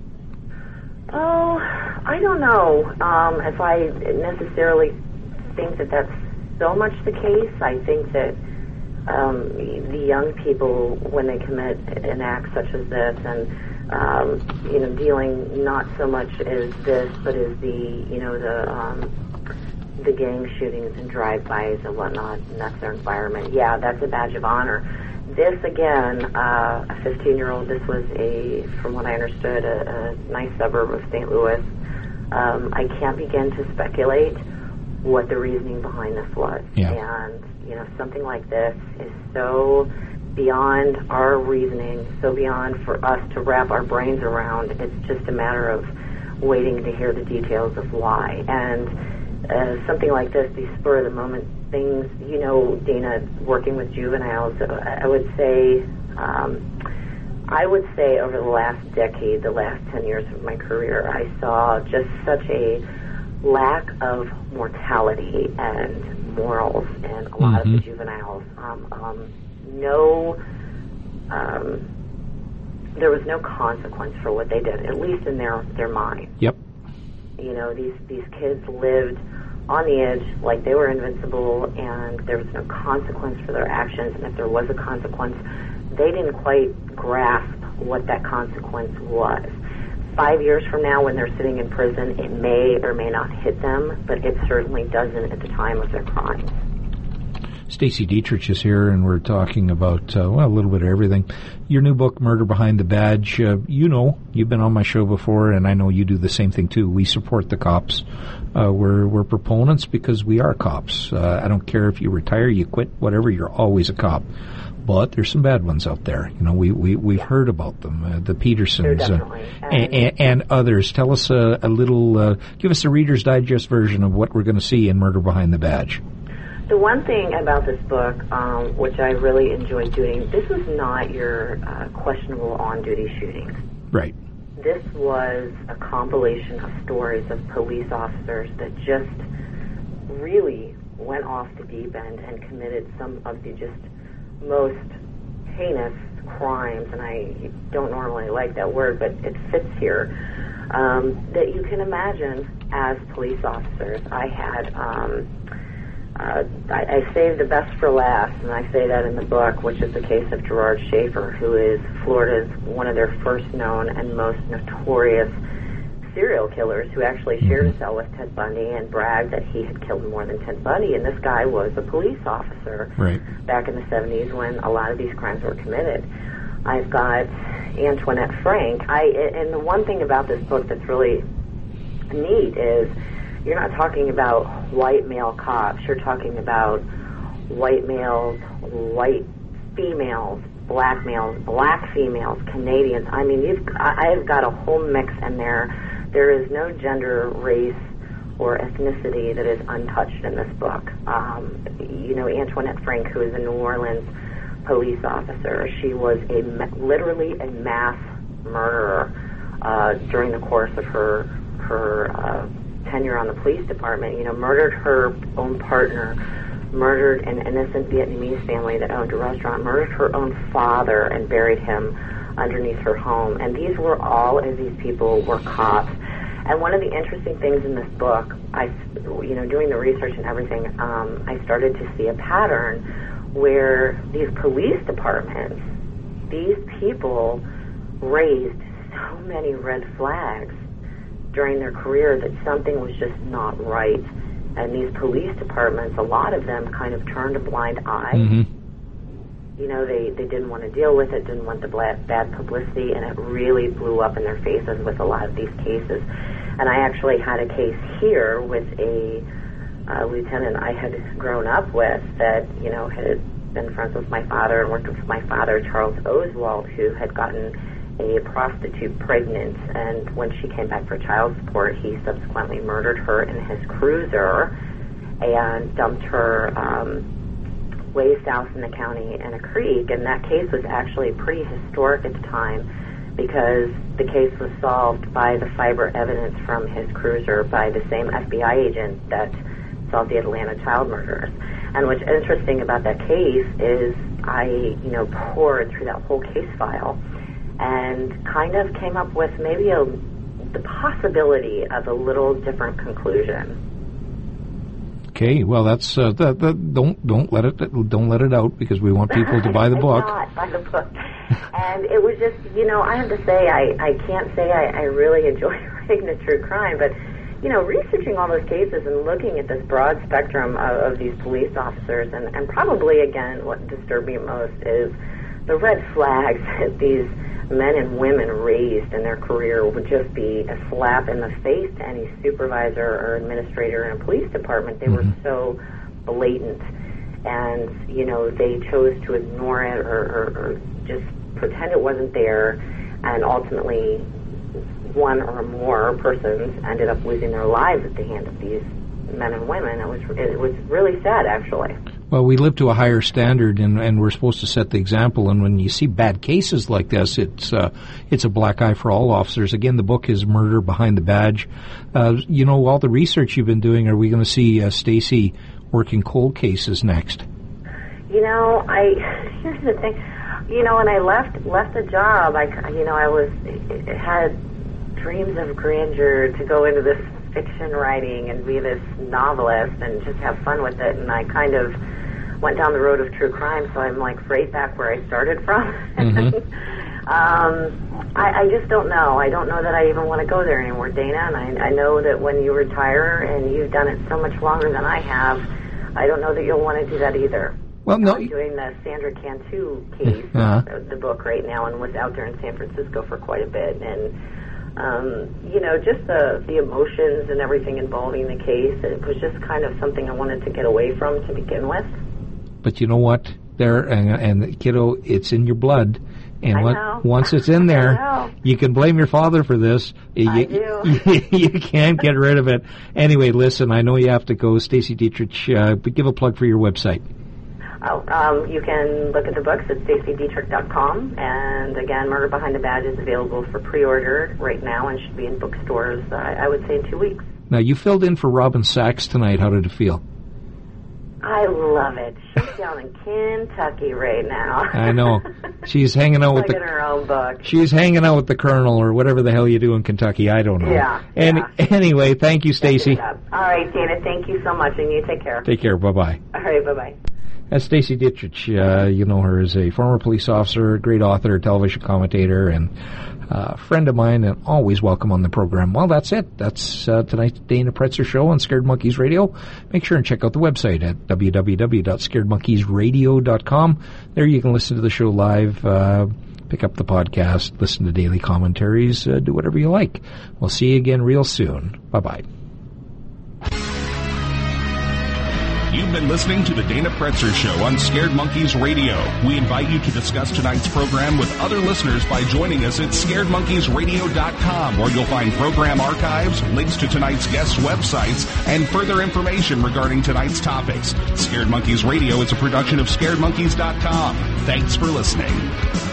Oh, I don't know um, if I necessarily think that that's so much the case. I think that Um, the young people, when they commit an act such as this, and um, you know, dealing not so much as this, but as the you know the um, the gang shootings and drive-bys and whatnot, and that's their environment. Yeah, that's a badge of honor. This again, uh, a fifteen-year-old. This was a, from what I understood, a, a nice suburb of Saint Louis. Um, I can't begin to speculate what the reasoning behind this was, yeah. and. You know, something like this is so beyond our reasoning, so beyond for us to wrap our brains around. It's just a matter of waiting to hear the details of why. And uh, something like this, these spur-of-the-moment things, you know, Dana, working with juveniles, I would say, um, I would say over the last decade, the last ten years of my career, I saw just such a lack of mortality and morals in a lot mm-hmm. of the juveniles. Um, um, no, um, there was no consequence for what they did, at least in their, their mind. Yep. You know, these, these kids lived on the edge like they were invincible, and there was no consequence for their actions, and if there was a consequence, they didn't quite grasp what that consequence was. Five years from now, when they're sitting in prison, it may or may not hit them, but it certainly doesn't at the time of their crimes. Stacey Dietrich is here, and we're talking about, uh, well, a little bit of everything. Your new book, Murder Behind the Badge, uh, you know, you've been on my show before, and I know you do the same thing, too. We support the cops. Uh, we're, we're proponents because we are cops. Uh, I don't care if you retire, you quit, whatever, you're always a cop. But there's some bad ones out there. You know, we, we, we've heard about them, uh, the Petersons uh, and, and, and others. Tell us a, a little, uh, give us a Reader's Digest version of what we're going to see in Murder Behind the Badge. The one thing about this book, um, which I really enjoyed doing, this was not your uh, questionable on-duty shootings. Right. This was a compilation of stories of police officers that just really went off the deep end and committed some of the just most heinous crimes, and I don't normally like that word, but it fits here, um, that you can imagine as police officers. I had, um, uh, I, I saved the best for last, and I say that in the book, which is the case of Gerard Schaefer, who is Florida's one of their first known and most notorious serial killers, who actually shared a cell with Ted Bundy and bragged that he had killed more than Ted Bundy, and this guy was a police officer right. back in the seventies when a lot of these crimes were committed. I've got Antoinette Frank. I and the one thing about this book that's really neat is you're not talking about white male cops. You're talking about white males, white females, black males, black females, Canadians. I mean, you've I've got a whole mix in there. There is no gender, race, or ethnicity that is untouched in this book. Um, you know, Antoinette Frank, who is a New Orleans police officer, she was a literally a mass murderer uh, during the course of her her uh, tenure on the police department. You know, murdered her own partner murdered an innocent Vietnamese family that owned a restaurant, murdered her own father and buried him underneath her home. And these were all of these people were cops. And one of the interesting things in this book, I, you know, doing the research and everything, um, I started to see a pattern where these police departments, these people raised so many red flags during their career that something was just not right. And these police departments, a lot of them kind of turned a blind eye. Mm-hmm. You know, they, they didn't want to deal with it, didn't want the bad publicity, and it really blew up in their faces with a lot of these cases. And I actually had a case here with a uh, lieutenant I had grown up with that, you know, had been friends with my father and worked with my father, Charles Oswald, who had gotten a prostitute pregnant, and when she came back for child support, he subsequently murdered her in his cruiser and dumped her um, way south in the county in a creek. And that case was actually pretty historic at the time because the case was solved by the fiber evidence from his cruiser by the same F B I agent that solved the Atlanta child murders. And what's interesting about that case is I, you know, poured through that whole case file and kind of came up with maybe a, the possibility of a little different conclusion. Okay, well, that's uh, that, that, don't don't let it don't let it out because we want people to buy the book. Not buy the book, and it was just, you know, I have to say I, I can't say I, I really enjoy writing the true crime, but you know, researching all those cases and looking at this broad spectrum of, of these police officers, and, and probably again what disturbed me most is the red flags that these men and women raised in their career would just be a slap in the face to any supervisor or administrator in a police department. They mm-hmm. were so blatant, and you know, they chose to ignore it or, or, or just pretend it wasn't there, and ultimately one or more persons ended up losing their lives at the hand of these men and women. It was it was really sad, actually. Well, we live to a higher standard, and, and we're supposed to set the example. And when you see bad cases like this, it's uh, it's a black eye for all officers. Again, the book is Murder Behind the Badge. Uh, you know, all the research you've been doing, are we going to see uh, Stacey working cold cases next? You know, I here's the thing. You know, when I left left the job, I you know I was had dreams of grandeur to go into this fiction writing and be this novelist and just have fun with it, and I kind of went down the road of true crime, so I'm like right back where I started from. Mm-hmm. um, I, I just don't know. I don't know that I even want to go there anymore, Dana, and I, I know that when you retire, and you've done it so much longer than I have, I don't know that you'll want to do that either. Well, no. I'm doing the Sandra Cantu case, uh-huh. the, the book right now, and was out there in San Francisco for quite a bit, and Um, you know, just the, the emotions and everything involving the case, it was just kind of something I wanted to get away from to begin with. But you know what? There, and, and kiddo, it's in your blood. And I what, know. once it's in there, you can blame your father for this. You, I do. You, you can't get rid of it. Anyway, listen, I know you have to go. Stacey Dietrich, uh, but give a plug for your website. Oh, um, you can look at the books at stacey dietrich dot com, and again, Murder Behind the Badge is available for pre-order right now and should be in bookstores, uh, I would say, in two weeks. Now, you filled in for Robin Sachs tonight. How did it feel? I love it. She's down in Kentucky right now. I know. She's hanging out with like the... in her own book. She's hanging out with the Colonel or whatever the hell you do in Kentucky. I don't know. Yeah. And yeah. Anyway, thank you, Stacey. All right, Dana, thank you so much, and you take care. Take care. Bye-bye. All right, bye-bye. That's Stacey Dietrich. Uh, you know her as a former police officer, great author, television commentator, and uh, friend of mine, and always welcome on the program. Well, that's it. That's uh, tonight's Dana Pretzer Show on Scared Monkeys Radio. Make sure and check out the website at w w w dot scared monkeys radio dot com. There you can listen to the show live, uh, pick up the podcast, listen to daily commentaries, uh, do whatever you like. We'll see you again real soon. Bye-bye. You've been listening to the Dana Pretzer Show on Scared Monkeys Radio. We invite you to discuss tonight's program with other listeners by joining us at scared monkeys radio dot com, where you'll find program archives, links to tonight's guests' websites, and further information regarding tonight's topics. Scared Monkeys Radio is a production of scared monkeys dot com. Thanks for listening.